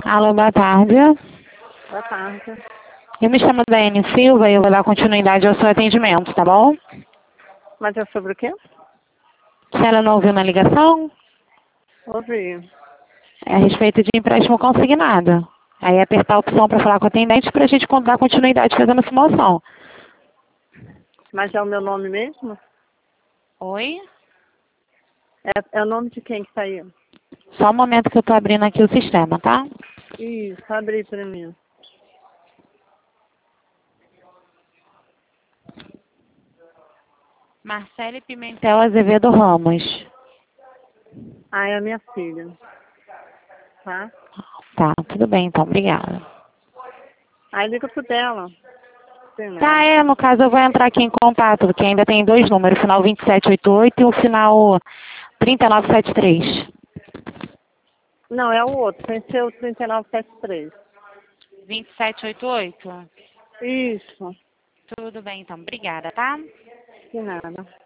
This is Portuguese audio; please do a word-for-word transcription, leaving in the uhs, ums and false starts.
Alô, boa tarde. Boa tarde. Eu me chamo Daiane Silva e eu vou dar continuidade ao seu atendimento, tá bom? Mas é sobre o quê? Se ela não ouviu na ligação, Ouvi. é a respeito de empréstimo consignado. Aí apertar a opção para falar com o atendente para a gente dar continuidade fazendo a simulação. Mas é o meu nome mesmo? Oi? É, é o nome de quem que tá aí? Só um momento que eu tô abrindo aqui o sistema, tá? Isso, abre pra mim. Marcele Pimentel Azevedo Ramos. Ah, é a minha filha. Tá? Tá, tudo bem então, obrigada. Aí liga pro dela. Tem nada. Tá, é, no caso eu vou entrar aqui em contato, porque ainda tem dois números, o final vinte e sete oitenta e oito e o final trinta e nove setenta e três. Não, é o outro. Tem que ser o trinta e nove setenta e três. vinte e sete oitenta e oito? Isso. Tudo bem então, obrigada, tá? De nada.